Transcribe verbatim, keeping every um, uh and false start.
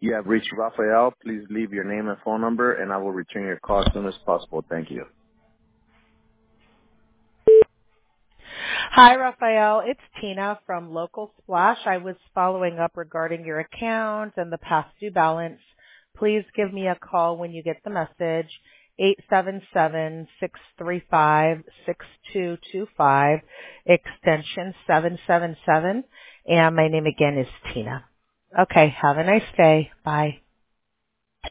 You have reached Rafael. Please leave your name and phone number, and I will return your call as soon as possible. Thank you. Hi, Rafael. It's Tina from Local Splash. I was following up regarding your account and the past due balance. Please give me a call when you get the message, eight seven seven, six three five, six two two five, extension seven seven seven, and my name again is Tina. Okay, have a nice day. Bye.